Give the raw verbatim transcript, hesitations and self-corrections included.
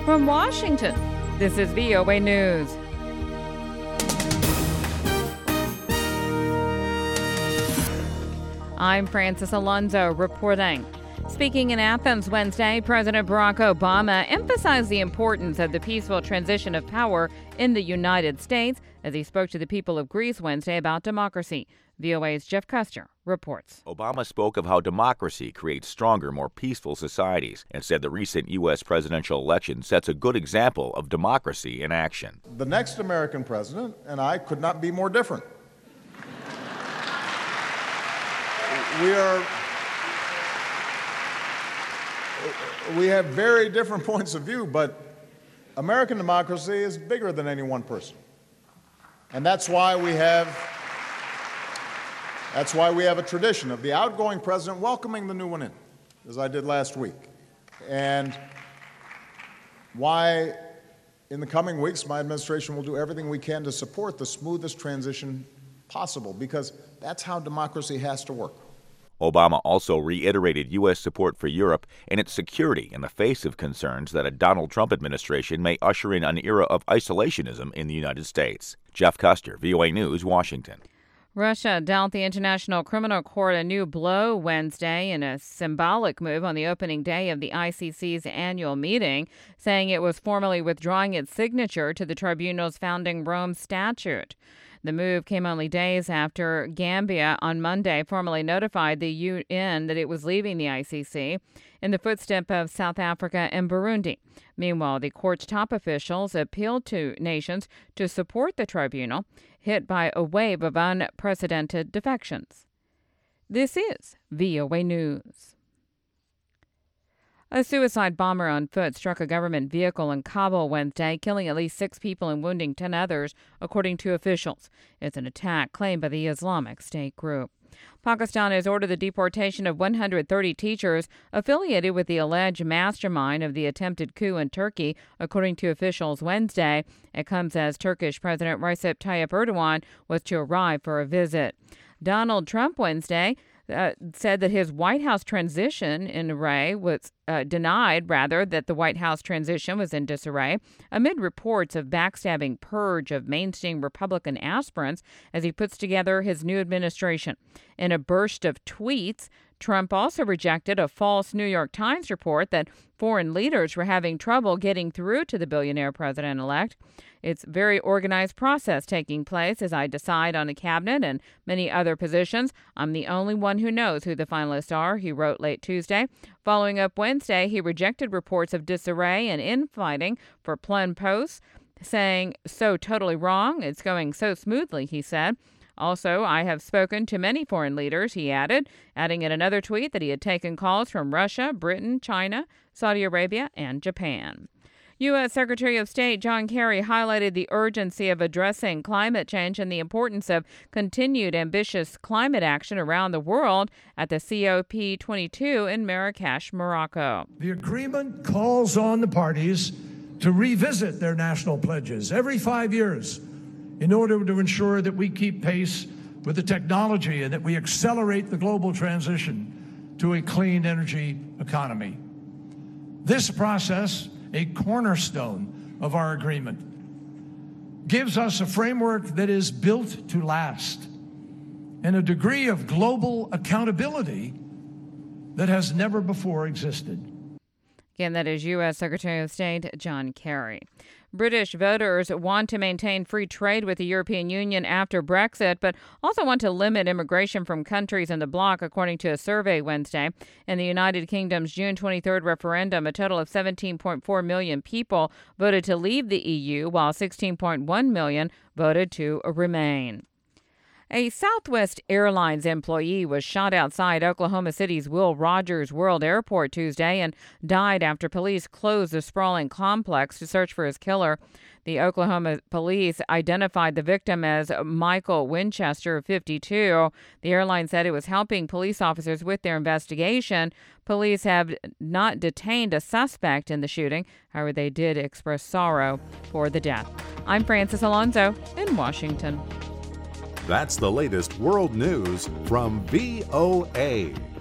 From Washington, this is V O A News. I'm Francis Alonso reporting. Speaking in Athens Wednesday, President Barack Obama emphasized the importance of the peaceful transition of power in the United States as he spoke to the people of Greece Wednesday about democracy. V O A's Jeff Custer reports. Obama spoke of how democracy creates stronger, more peaceful societies and said the recent U S presidential election sets a good example of democracy in action. The next American president and I could not be more different. We are... We have very different points of view, but American democracy is bigger than any one person. And that's why we have that's why we have a tradition of the outgoing president welcoming the new one in, as I did last week. And why in the coming weeks my administration will do everything we can to support the smoothest transition possible, because that's how democracy has to work. Obama also reiterated U S support for Europe and its security in the face of concerns that a Donald Trump administration may usher in an era of isolationism in the United States. Jeff Custer, V O A News, Washington. Russia dealt the International Criminal Court a new blow Wednesday in a symbolic move on the opening day of the I C C's annual meeting, saying it was formally withdrawing its signature to the tribunal's founding Rome Statute. The move came only days after Gambia on Monday formally notified the U N that it was leaving the I C C in the footsteps of South Africa and Burundi. Meanwhile, the court's top officials appealed to nations to support the tribunal, hit by a wave of unprecedented defections. This is V O A News. A suicide bomber on foot struck a government vehicle in Kabul Wednesday, killing at least six people and wounding ten others, according to officials. It's an attack claimed by the Islamic State group. Pakistan has ordered the deportation of one hundred thirty teachers affiliated with the alleged mastermind of the attempted coup in Turkey, according to officials Wednesday. It comes as Turkish President Recep Tayyip Erdogan was to arrive for a visit. Donald Trump Wednesday Uh, said that his White House transition in array was uh, denied, rather, that the White House transition was in disarray amid reports of backstabbing purge of mainstream Republican aspirants as he puts together his new administration. In a burst of tweets, Trump also rejected a false New York Times report that foreign leaders were having trouble getting through to the billionaire president-elect. It's a very organized process taking place as I decide on a cabinet and many other positions. I'm the only one who knows who the finalists are, he wrote late Tuesday. Following up Wednesday, he rejected reports of disarray and infighting for plum posts, saying, "So totally wrong. It's going so smoothly," he said. Also, I have spoken to many foreign leaders, he added, adding in another tweet that he had taken calls from Russia, Britain, China, Saudi Arabia, and Japan. U S. Secretary of State John Kerry highlighted the urgency of addressing climate change and the importance of continued ambitious climate action around the world at the C O P twenty-two in Marrakesh, Morocco. The agreement calls on the parties to revisit their national pledges every five years in order to ensure that we keep pace with the technology and that we accelerate the global transition to a clean energy economy. This process, a cornerstone of our agreement, gives us a framework that is built to last and a degree of global accountability that has never before existed. Again, that is U S. Secretary of State John Kerry. British voters want to maintain free trade with the European Union after Brexit, but also want to limit immigration from countries in the bloc, according to a survey Wednesday. In the United Kingdom's June twenty-third referendum, a total of seventeen point four million people voted to leave the E U, while sixteen point one million voted to remain. A Southwest Airlines employee was shot outside Oklahoma City's Will Rogers World Airport Tuesday and died after police closed the sprawling complex to search for his killer. The Oklahoma police identified the victim as Michael Winchester, fifty-two. The airline said it was helping police officers with their investigation. Police have not detained a suspect in the shooting. However, they did express sorrow for the death. I'm Francis Alonso in Washington. That's the latest world news from V O A.